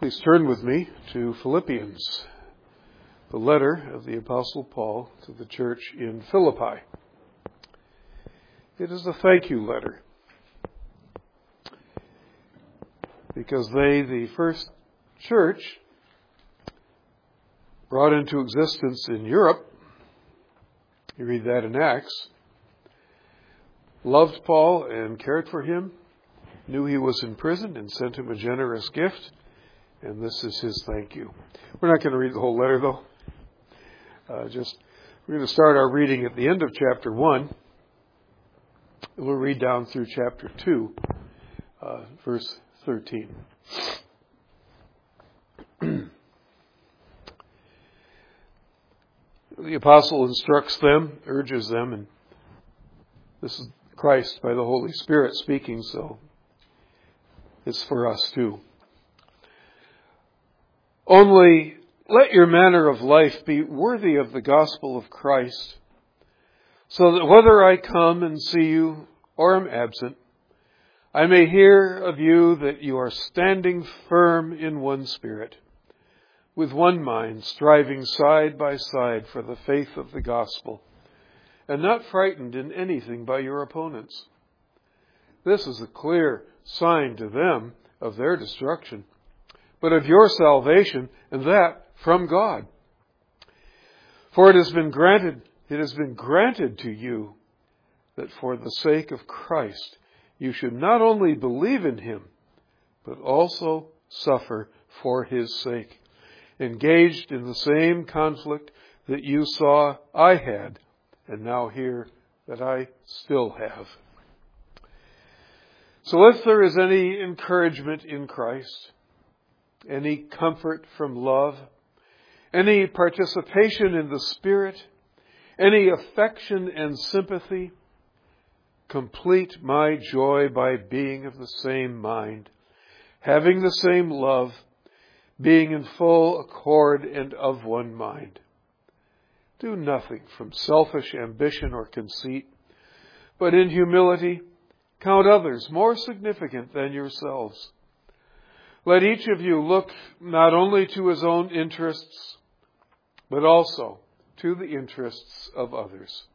Please turn with me to Philippians, the letter of the Apostle Paul to the church in Philippi. It is a thank you letter because they, the first church brought into existence in Europe, you read that in Acts, loved Paul and cared for him, knew he was in prison and sent him a generous gift. And this is his thank you. We're not going to read the whole letter, though. We're going to start our reading at the end of chapter 1. We'll read down through chapter 2, verse 13. The apostle instructs them, urges them, and this is Christ by the Holy Spirit speaking, so it's for us too. Only let your manner of life be worthy of the gospel of Christ, so that whether I come and see you or am absent, I may hear of you that you are standing firm in one spirit, with one mind, striving side by side for the faith of the gospel, and not frightened in anything by your opponents. This is a clear sign to them of their destruction, but of your salvation, and that from God. For it has been granted to you that for the sake of Christ you should not only believe in him, but also suffer for his sake, engaged in the same conflict that you saw I had, and now hear that I still have. So if there is any encouragement in Christ, any comfort from love, any participation in the Spirit, any affection and sympathy, complete my joy by being of the same mind, having the same love, being in full accord and of one mind. Do nothing from selfish ambition or conceit, but in humility count others more significant than yourselves. Let each of you look not only to his own interests, but also to the interests of others.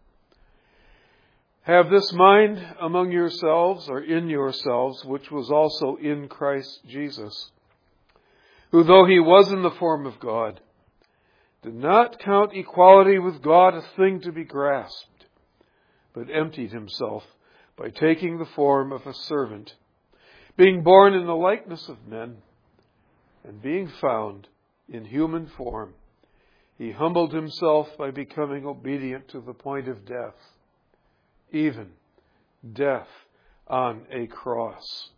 Have this mind among yourselves, or in yourselves, which was also in Christ Jesus, who, though he was in the form of God, did not count equality with God a thing to be grasped, but emptied himself by taking the form of a servant, being born in the likeness of men, and being found in human form, he humbled himself by becoming obedient to the point of death, even death on a cross.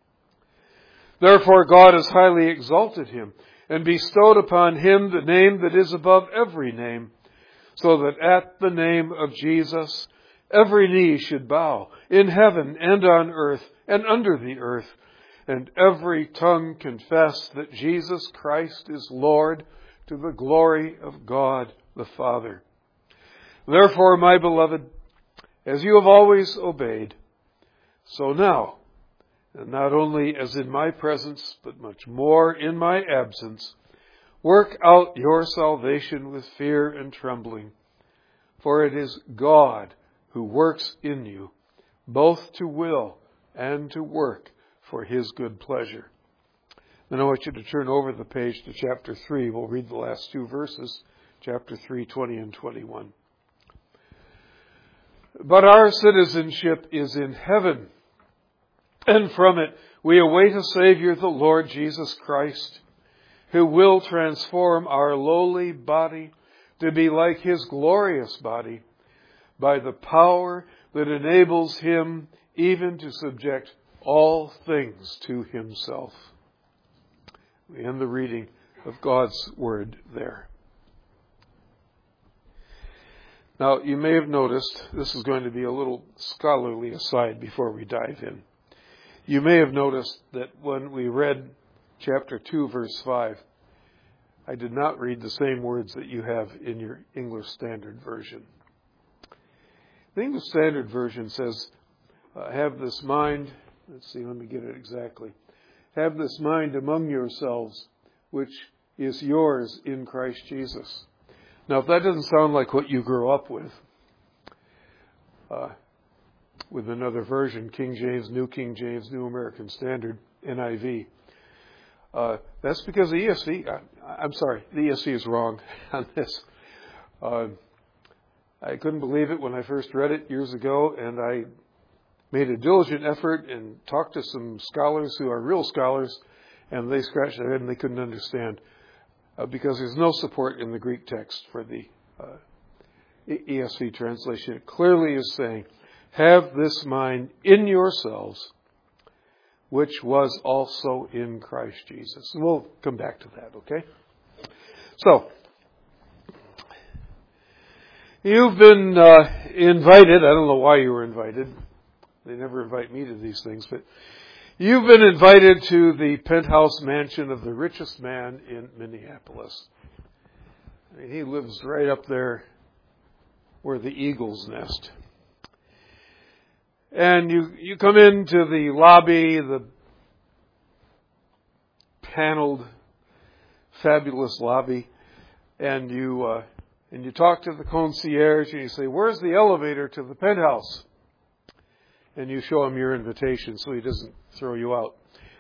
Therefore God has highly exalted him, and bestowed upon him the name that is above every name, so that at the name of Jesus every knee should bow, in heaven and on earth and under the earth, and every tongue confess that Jesus Christ is Lord, to the glory of God the Father. Therefore, my beloved, as you have always obeyed, so now, and not only as in my presence, but much more in my absence, work out your salvation with fear and trembling, for it is God who works in you, both to will and to work for his good pleasure. Then I want you to turn over the page to chapter 3. We'll read the last two verses, chapter 3, 20 and 21. But our citizenship is in heaven, and from it we await a Savior, the Lord Jesus Christ, who will transform our lowly body to be like his glorious body by the power that enables him even to subject all things to himself. We end the reading of God's Word there. Now, you may have noticed, this is going to be a little scholarly aside before we dive in. You may have noticed that when we read chapter 2, verse 5, I did not read the same words that you have in your English Standard Version. The English Standard Version says, have this mind, let's see, let me get it exactly. Have this mind among yourselves, which is yours in Christ Jesus. Now, if that doesn't sound like what you grew up with another version, King James, New American Standard, NIV, that's because the ESV, the ESV is wrong on this. I couldn't believe it when I first read it years ago, and I made a diligent effort and talked to some scholars who are real scholars, and they scratched their head and they couldn't understand because there's no support in the Greek text for the ESV translation. It clearly is saying, have this mind in yourselves, which was also in Christ Jesus. We'll come back to that, okay? So, you've been invited. I don't know why you were invited. They never invite me to these things, but you've been invited to the penthouse mansion of the richest man in Minneapolis. I mean, he lives right up there where the eagles nest. And you come into the lobby, the paneled, fabulous lobby, and you talk to the concierge and you say, "Where's the elevator to the penthouse?" And you show him your invitation so he doesn't throw you out.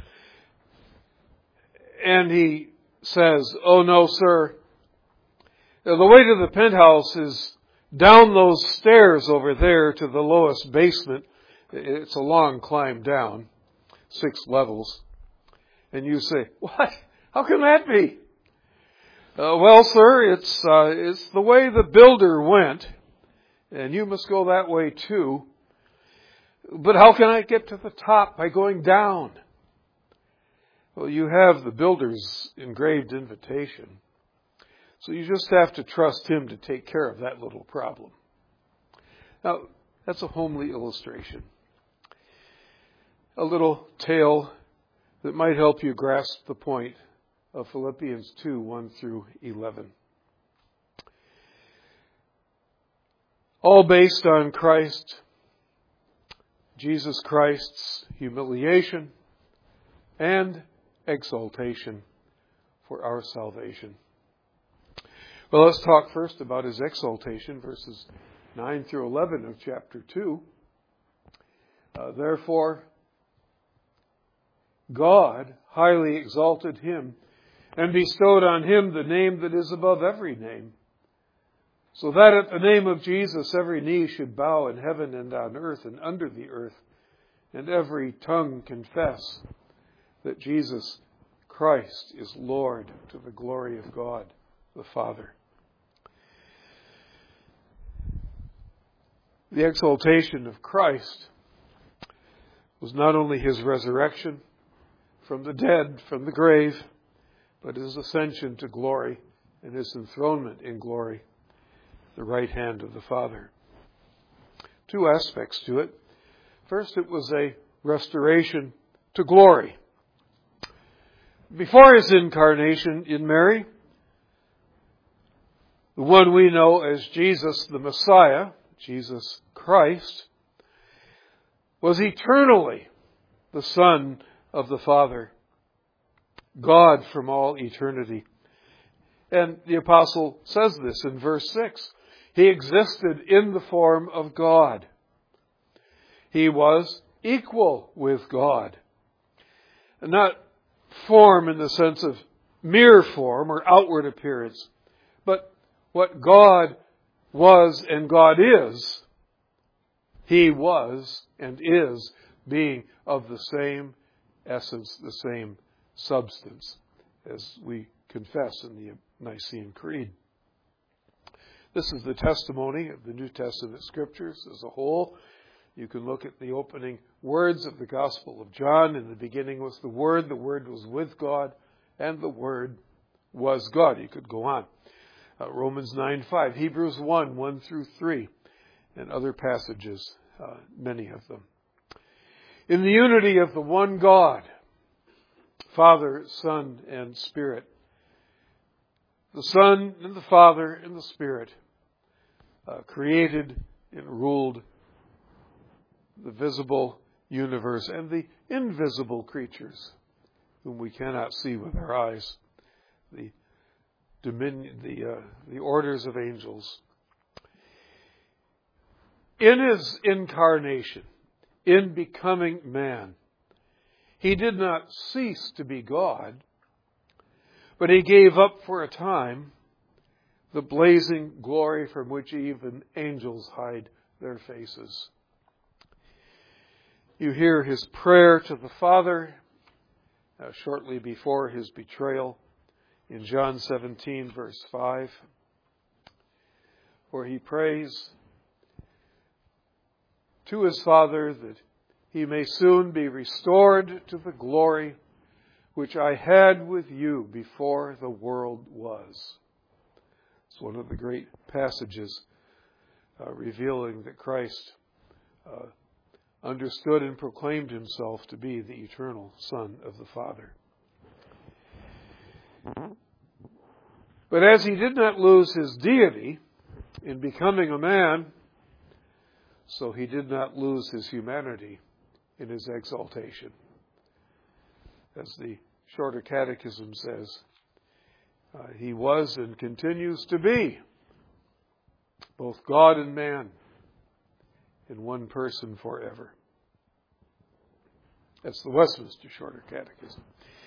And he says, "Oh no, sir. The way to the penthouse is down those stairs over there to the lowest basement. It's a long climb down, 6 levels." And you say, "What? How can that be?" "Well, sir, it's the way the builder went, and you must go that way too. But how can I get to the top by going down?" "Well, you have the builder's engraved invitation, so you just have to trust him to take care of that little problem." Now, that's a homely illustration. A little tale that might help you grasp the point of Philippians 2, 1 through 11. All based on Christ, Jesus Christ's humiliation and exaltation for our salvation. Well, let's talk first about his exaltation, verses 9 through 11 of chapter 2. Therefore, God highly exalted him and bestowed on him the name that is above every name, so that at the name of Jesus every knee should bow in heaven and on earth and under the earth, and every tongue confess that Jesus Christ is Lord, to the glory of God the Father. The exaltation of Christ was not only his resurrection from the dead, from the grave, but his ascension to glory and his enthronement in glory, the right hand of the Father. 2 aspects to it. First, it was a restoration to glory. Before his incarnation in Mary, the one we know as Jesus the Messiah, Jesus Christ, was eternally the Son of the Father, God from all eternity. And the apostle says this in verse 6. He existed in the form of God. He was equal with God. Not form in the sense of mere form or outward appearance, but what God was and God is, he was and is, being of the same essence, the same substance, as we confess in the Nicene Creed. This is the testimony of the New Testament Scriptures as a whole. You can look at the opening words of the Gospel of John. In the beginning was the Word was with God, and the Word was God. You could go on. Romans 9:5, Hebrews 1 through 3, and other passages, many of them. In the unity of the one God, Father, Son, and Spirit, the Son and the Father and the Spirit created and ruled the visible universe and the invisible creatures whom we cannot see with our eyes. the dominion, the orders of angels. In his incarnation, in becoming man, he did not cease to be God, but he gave up for a time the blazing glory from which even angels hide their faces. You hear his prayer to the Father shortly before his betrayal in John 17, verse 5, where he prays to his Father that he may soon be restored to the glory which I had with you before the world was. It's one of the great passages revealing that Christ understood and proclaimed himself to be the eternal Son of the Father. But as he did not lose his deity in becoming a man, so he did not lose his humanity in his exaltation. As the Shorter Catechism says, he was and continues to be both God and man in one person forever. That's the Westminster Shorter Catechism.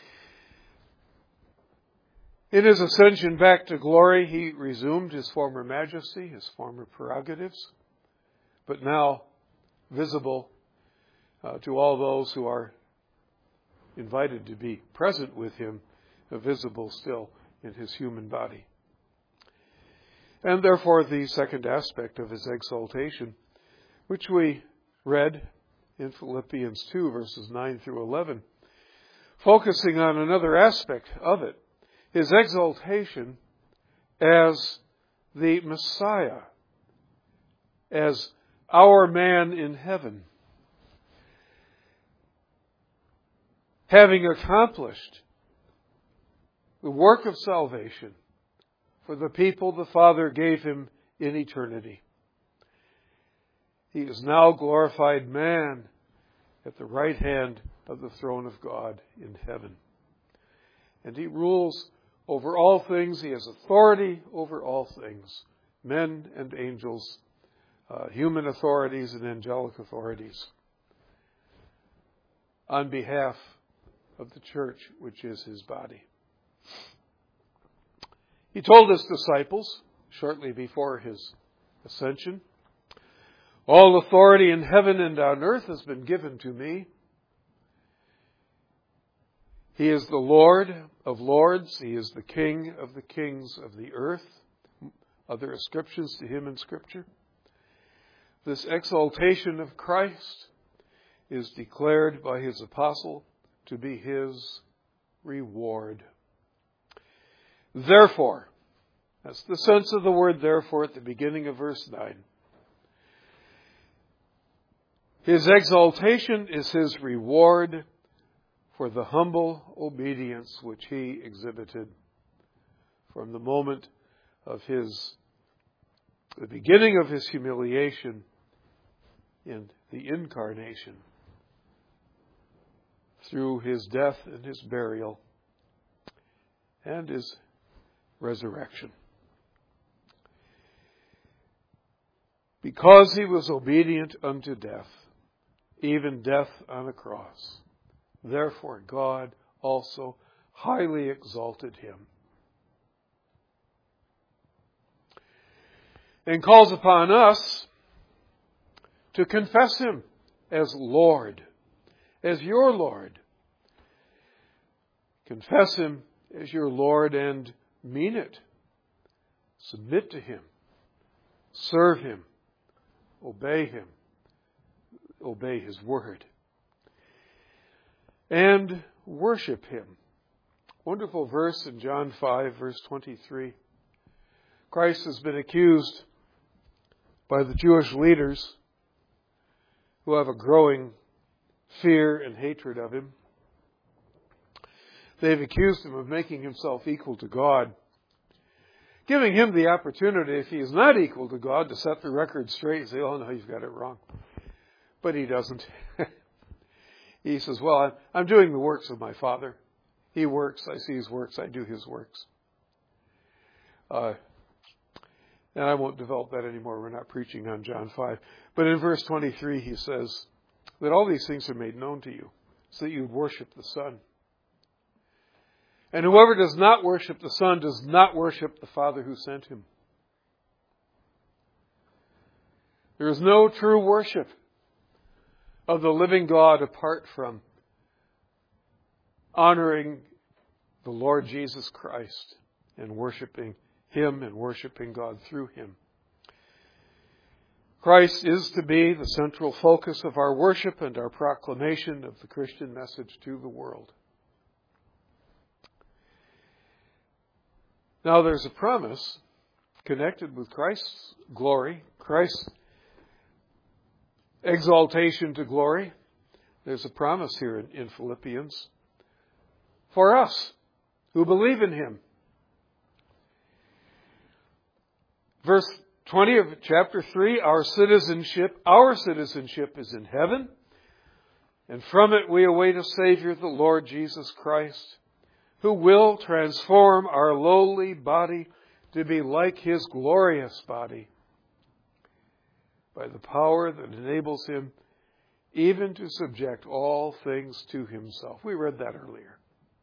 In his ascension back to glory, he resumed his former majesty, his former prerogatives, but now visible to all those who are invited to be present with him, visible still in his human body. And therefore the second aspect of his exaltation, which we read in Philippians 2, verses 9 through 11, focusing on another aspect of it, his exaltation as the Messiah, as our man in heaven, having accomplished the work of salvation for the people the Father gave him in eternity. He is now glorified man at the right hand of the throne of God in heaven. And he rules over all things. He has authority over all things, men and angels, human authorities and angelic authorities, on behalf of the church, which is his body. He told his disciples shortly before his ascension, all authority in heaven and on earth has been given to me. He is the Lord of lords. He is the King of the kings of the earth. Other ascriptions to him in Scripture. This exaltation of Christ is declared by his apostle to be his reward. Therefore, that's the sense of the word therefore at the beginning of verse 9. His exaltation is his reward for the humble obedience which he exhibited from the moment of the beginning of his humiliation in the incarnation, through his death and his burial and his resurrection. Because he was obedient unto death, even death on a cross, therefore God also highly exalted him and calls upon us to confess him as Lord, as your Lord. Confess him as your Lord and mean it. Submit to him. Serve him. Obey him. Obey his word. And worship him. Wonderful verse in John 5, verse 23. Christ has been accused by the Jewish leaders who have a growing fear and hatred of him. They've accused him of making himself equal to God, giving him the opportunity, if he is not equal to God, to set the record straight and say, oh no, you've got it wrong. But he doesn't. He says, well, I'm doing the works of my Father. He works, I see his works, I do his works. And I won't develop that anymore. We're not preaching on John 5. But in verse 23, he says that all these things are made known to you so that you worship the Son. And whoever does not worship the Son does not worship the Father who sent him. There is no true worship of the living God apart from honoring the Lord Jesus Christ and worshiping Him and worshiping God through Him. Christ is to be the central focus of our worship and our proclamation of the Christian message to the world. Now there's a promise connected with Christ's glory, Christ's exaltation to glory. There's a promise here in Philippians for us who believe in Him. Verse 20 of chapter 3, our citizenship is in heaven, and from it we await a Savior, the Lord Jesus Christ, who will transform our lowly body to be like His glorious body by the power that enables Him even to subject all things to Himself. We read that earlier.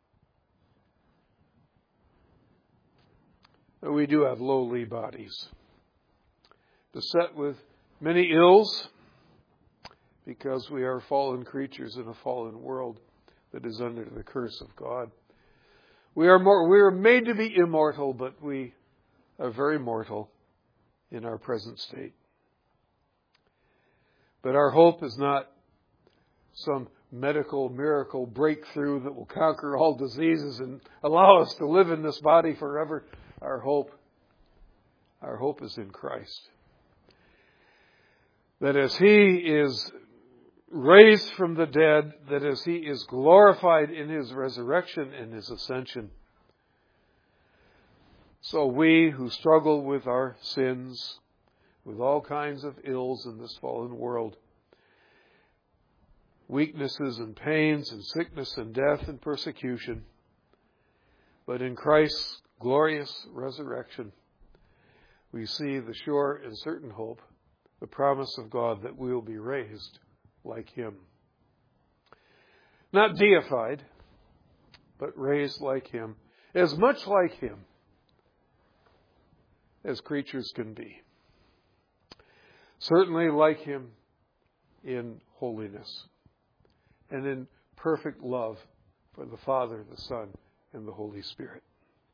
But we do have lowly bodies, beset with many ills, because we are fallen creatures in a fallen world that is under the curse of God. We are made to be immortal, but we are very mortal in our present state. But our hope is not some medical miracle breakthrough that will conquer all diseases and allow us to live in this body forever. Our hope is in Christ. That as He is raised from the dead, that as He is glorified in His resurrection and His ascension, so we who struggle with our sins, with all kinds of ills in this fallen world, weaknesses and pains and sickness and death and persecution, but in Christ's glorious resurrection, we see the sure and certain hope, the promise of God that we will be raised like Him. Not deified, but raised like Him, as much like Him as creatures can be. Certainly like Him in holiness and in perfect love for the Father, the Son, and the Holy Spirit.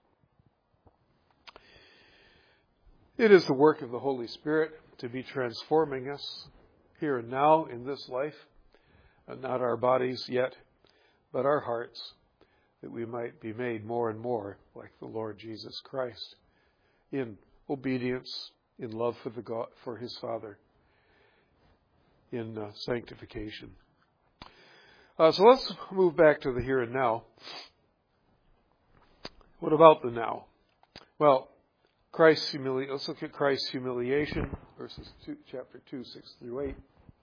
It is the work of the Holy Spirit to be transforming us here and now in this life, and not our bodies yet, but our hearts, that we might be made more and more like the Lord Jesus Christ in obedience, in love for His Father, in sanctification. So let's move back to the here and now. What about the now? Well, let's look at Christ's humiliation, chapter 2, 6 through 8.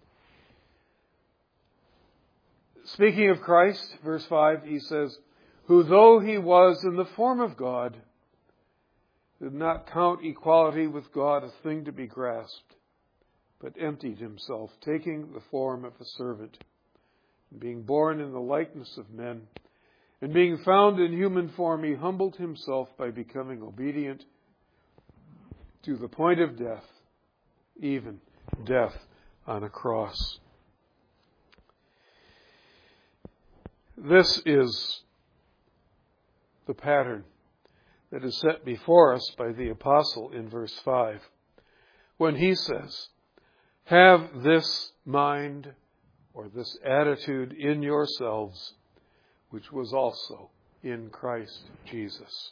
Speaking of Christ, verse 5, he says, who though He was in the form of God, did not count equality with God a thing to be grasped, but emptied Himself, taking the form of a servant, and being born in the likeness of men, and being found in human form, He humbled Himself by becoming obedient to the point of death, even death on a cross. This is the pattern that is set before us by the apostle in verse 5, when he says, have this mind or this attitude in yourselves, which was also in Christ Jesus.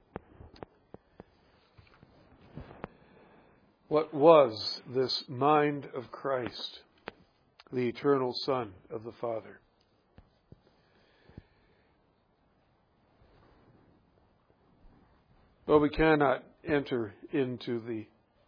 What was this mind of Christ, the eternal Son of the Father? Well, we cannot enter into the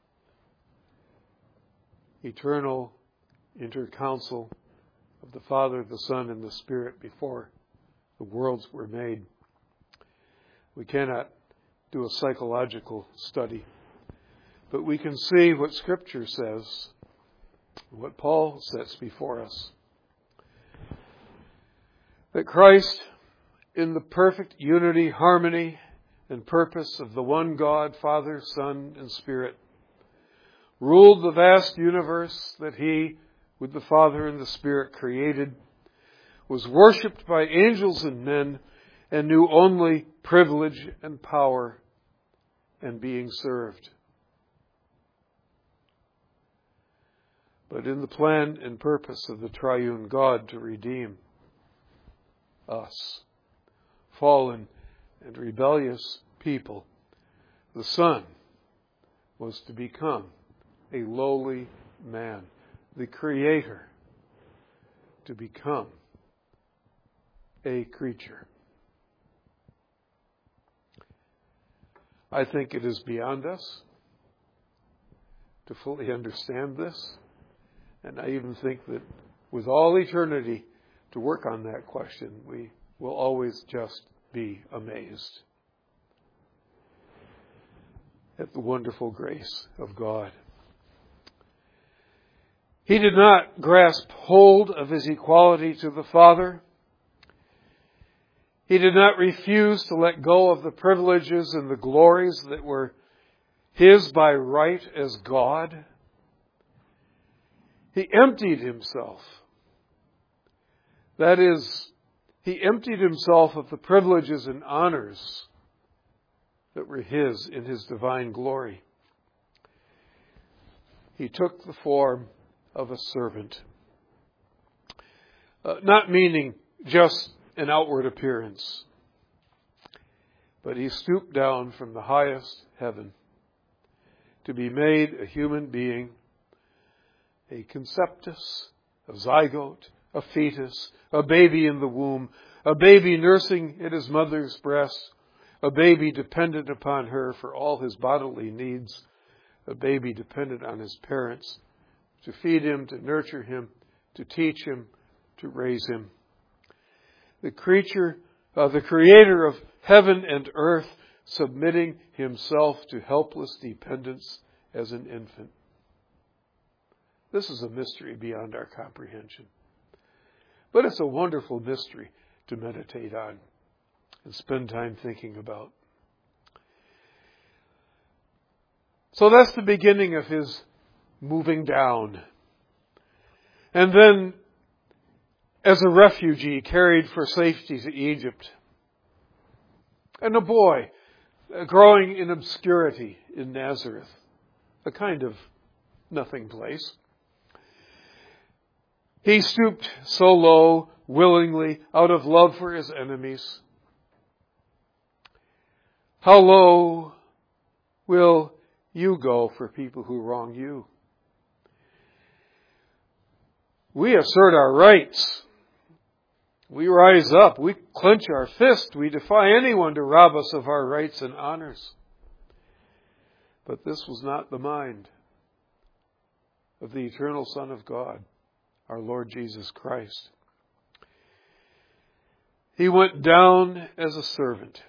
eternal intercouncil of the Father, the Son, and the Spirit before the worlds were made. We cannot do a psychological study. But we can see what Scripture says, what Paul sets before us. That Christ, in the perfect unity, harmony, and purpose of the one God, Father, Son, and Spirit, ruled the vast universe that He, with the Father and the Spirit, created, was worshipped by angels and men, and knew only privilege and power and being served. But in the plan and purpose of the triune God to redeem us, fallen and rebellious people, the Son was to become a lowly man, the Creator to become a creature. I think it is beyond us to fully understand this. And I even think that with all eternity to work on that question, we will always just be amazed at the wonderful grace of God. He did not grasp hold of His equality to the Father. He did not refuse to let go of the privileges and the glories that were His by right as God. He emptied Himself. That is, He emptied Himself of the privileges and honors that were His in His divine glory. He took the form of a servant. Not meaning just an outward appearance, but He stooped down from the highest heaven to be made a human being, a conceptus, a zygote, a fetus, a baby in the womb, a baby nursing at his mother's breast, a baby dependent upon her for all his bodily needs, a baby dependent on his parents to feed him, to nurture him, to teach him, to raise him. The Creator of heaven and earth, submitting Himself to helpless dependence as an infant. This is a mystery beyond our comprehension. But it's a wonderful mystery to meditate on and spend time thinking about. So that's the beginning of His moving down. And then, as a refugee, carried for safety to Egypt. And a boy growing in obscurity in Nazareth, a kind of nothing place. He stooped so low, willingly, out of love for His enemies. How low will you go for people who wrong you? We assert our rights. We rise up. We clench our fist. We defy anyone to rob us of our rights and honors. But this was not the mind of the eternal Son of God, our Lord Jesus Christ. He went down as a servant,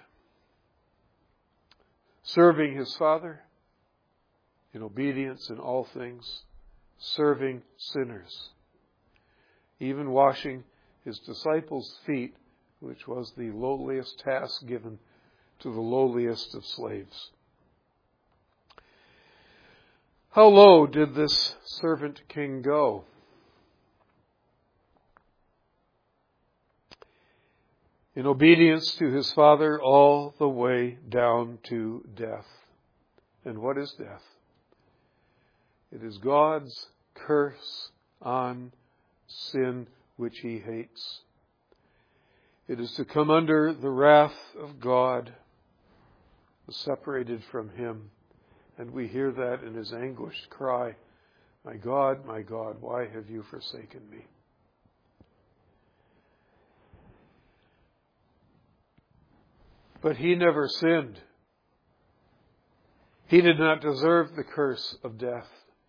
serving His Father in obedience in all things, serving sinners, even washing His disciples' feet, which was the lowliest task given to the lowliest of slaves. How low did this servant king go? In obedience to His Father all the way down to death. And what is death? It is God's curse on sin which He hates. It is to come under the wrath of God, separated from Him. And we hear that in His anguished cry, my God, why have you forsaken me? But He never sinned. He did not deserve the curse of death.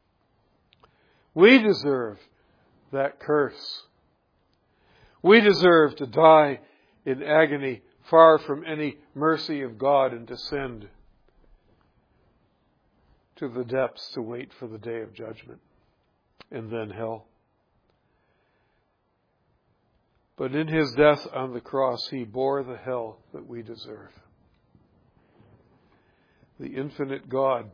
We deserve that curse. We deserve to die in agony, far from any mercy of God, and descend to the depths to wait for the day of judgment and then hell. But in his death on the cross, he bore the hell that we deserve. The infinite God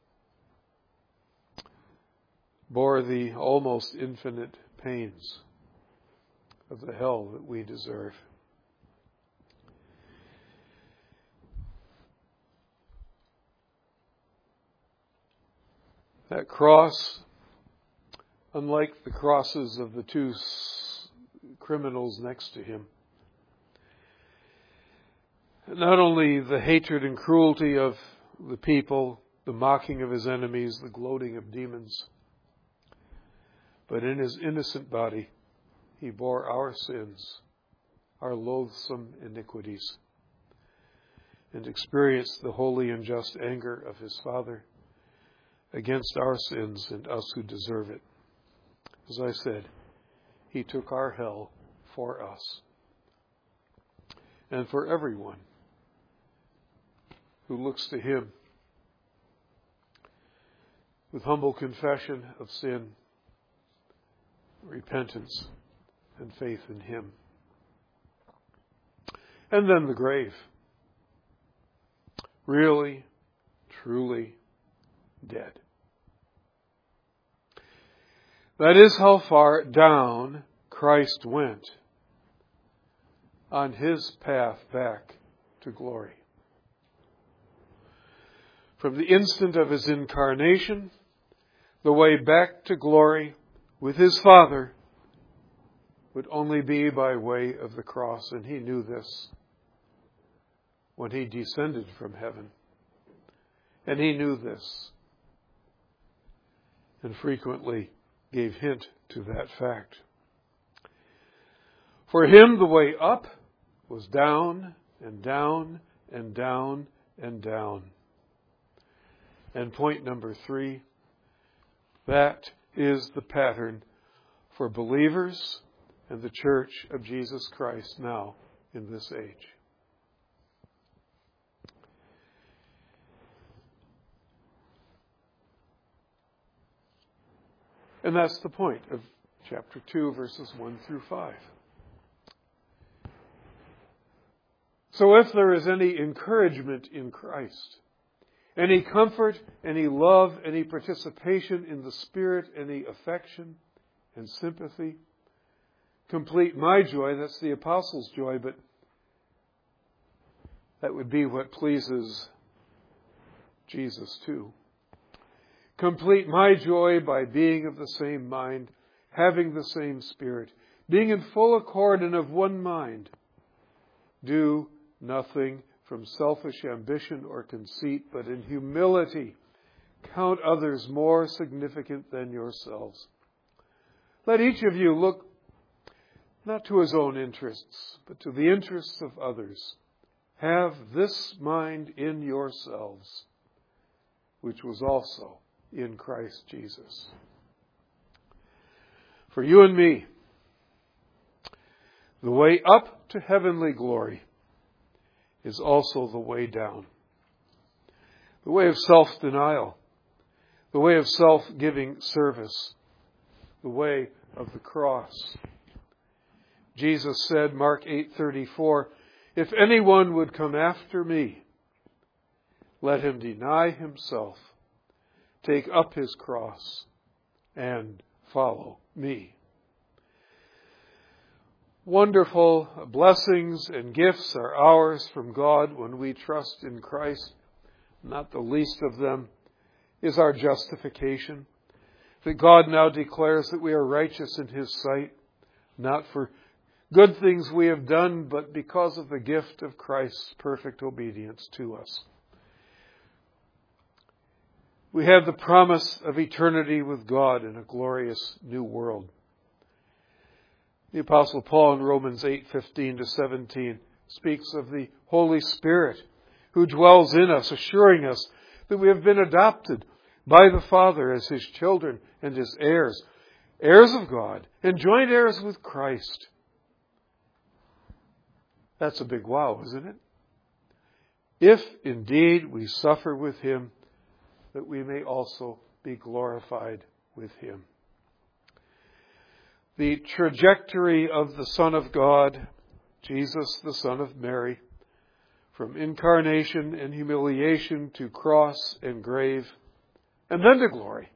bore the almost infinite pains of the hell that we deserve. That cross, unlike the crosses of the two criminals next to him, not only the hatred and cruelty of the people, the mocking of his enemies, the gloating of demons, but in his innocent body, he bore our sins, our loathsome iniquities, and experienced the holy and just anger of his Father against our sins and us who deserve it. As I said, he took our hell for us and for everyone who looks to him with humble confession of sin, repentance, and faith in him. And then the grave. Really, truly dead. That is how far down Christ went on his path back to glory. From the instant of his incarnation, the way back to glory with his Father would only be by way of the cross, and he knew this when he descended from heaven. And he knew this and frequently gave hint to that fact. For him, the way up was down and down and down and down. And point number 3, that is the pattern for believers and the Church of Jesus Christ now in this age. And that's the point of chapter 2, verses 1 through 5. So if there is any encouragement in Christ, any comfort, any love, any participation in the Spirit, any affection and sympathy, complete my joy. That's the apostles' joy, but that would be what pleases Jesus too. Complete my joy by being of the same mind, having the same spirit, being in full accord and of one mind. Do nothing from selfish ambition or conceit, but in humility count others more significant than yourselves. Let each of you look not to his own interests, but to the interests of others. Have this mind in yourselves, which was also in Christ Jesus. For you and me, the way up to heavenly glory is also the way down. The way of self-denial, the way of self-giving service, the way of the cross. Jesus said, Mark 8:34, if anyone would come after me, let him deny himself, take up his cross, and follow me. Wonderful blessings and gifts are ours from God when we trust in Christ. Not the least of them is our justification. That God now declares that we are righteous in his sight, not for good things we have done, but because of the gift of Christ's perfect obedience to us. We have the promise of eternity with God in a glorious new world. The Apostle Paul in Romans 8:15-17 speaks of the Holy Spirit who dwells in us, assuring us that we have been adopted by the Father as his children and his heirs, heirs of God, and joint heirs with Christ. That's a big wow, isn't it? If indeed we suffer with him, that we may also be glorified with him. The trajectory of the Son of God, Jesus, the Son of Mary, from incarnation and humiliation to cross and grave, and then to glory.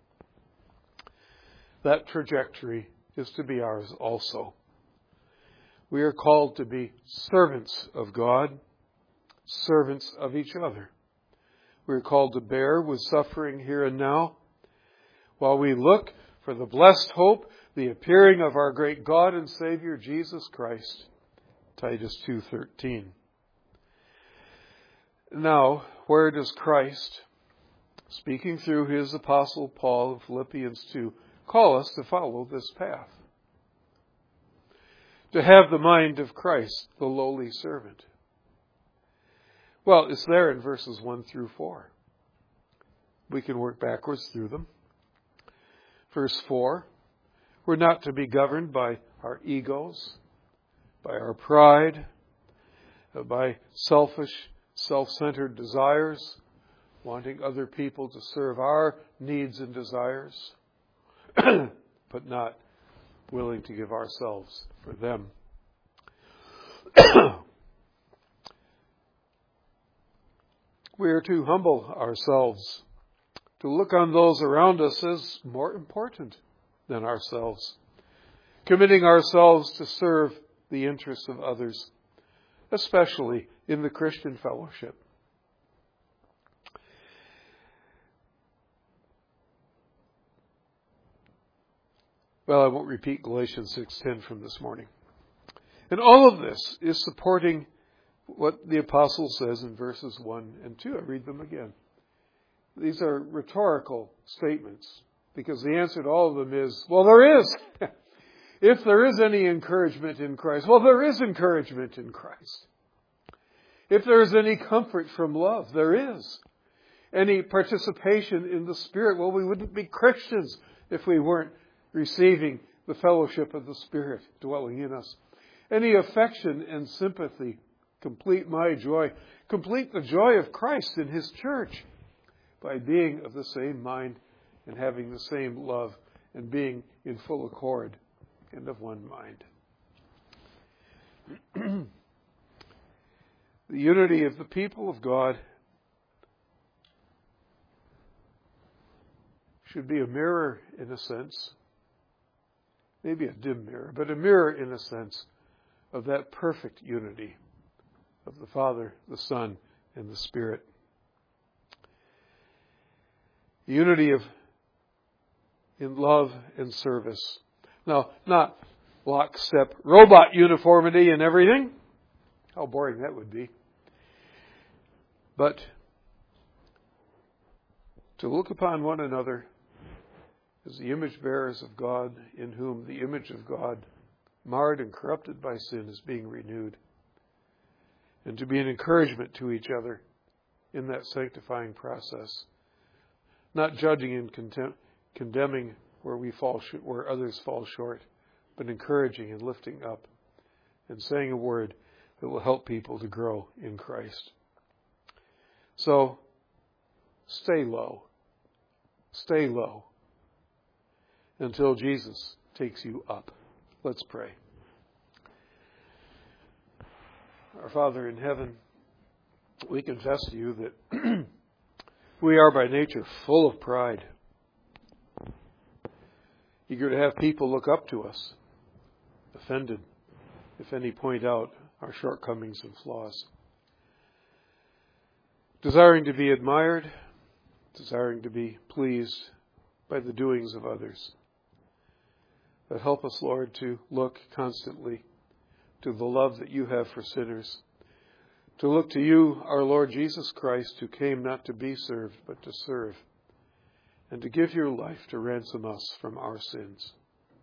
That trajectory is to be ours also. We are called to be servants of God, servants of each other. We are called to bear with suffering here and now, while we look for the blessed hope, the appearing of our great God and Savior, Jesus Christ. Titus 2:13. Now, where does Christ, speaking through his apostle Paul in Philippians 2, call us to follow this path? To have the mind of Christ, the lowly servant. Well, it's there in verses 1 through 4. We can work backwards through them. Verse 4, we're not to be governed by our egos, by our pride, by selfish, self-centered desires, wanting other people to serve our needs and desires, but not willing to give ourselves for them. We are to humble ourselves, to look on those around us as more important than ourselves, committing ourselves to serve the interests of others, especially in the Christian fellowship. Well, I won't repeat Galatians 6:10 from this morning. And all of this is supporting what the apostle says in verses 1 and 2. I read them again. These are rhetorical statements, because the answer to all of them is, well, there is. If there is any encouragement in Christ, well, there is encouragement in Christ. If there is any comfort from love, there is. Any participation in the Spirit, well, we wouldn't be Christians if we weren't receiving the fellowship of the Spirit dwelling in us. Any affection and sympathy, complete my joy. Complete the joy of Christ in His church by being of the same mind and having the same love and being in full accord and of one mind. The unity of the people of God should be a mirror in a sense. Maybe a dim mirror, but a mirror in a sense of that perfect unity of the Father, the Son, and the Spirit. The unity in love and service. Now, not lockstep robot uniformity and everything. How boring that would be. But to look upon one another as the image bearers of God, in whom the image of God, marred and corrupted by sin, is being renewed. And to be an encouragement to each other in that sanctifying process. Not judging and condemning where others fall short, but encouraging and lifting up and saying a word that will help people to grow in Christ. So, stay low. Stay low until Jesus takes you up. Let's pray. Our Father in heaven, we confess to you that we are by nature full of pride, eager to have people look up to us, offended if any point out our shortcomings and flaws, desiring to be admired, desiring to be pleased by the doings of others. But help us, Lord, to look constantly to the love that you have for sinners, to look to you, our Lord Jesus Christ, who came not to be served, but to serve, and to give your life to ransom us from our sins.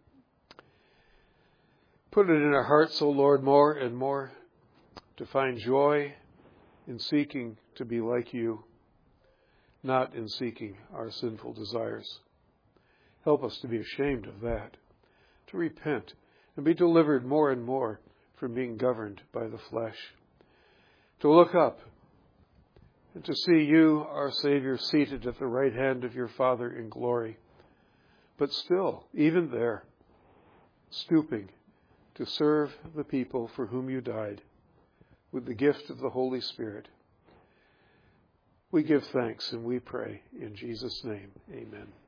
Put it in our hearts, O Lord, more and more to find joy in seeking to be like you, not in seeking our sinful desires. Help us to be ashamed of that, to repent and be delivered more and more from being governed by the flesh, to look up and to see you, our Savior, seated at the right hand of your Father in glory. But still, even there, stooping to serve the people for whom you died with the gift of the Holy Spirit. We give thanks and we pray in Jesus' name. Amen.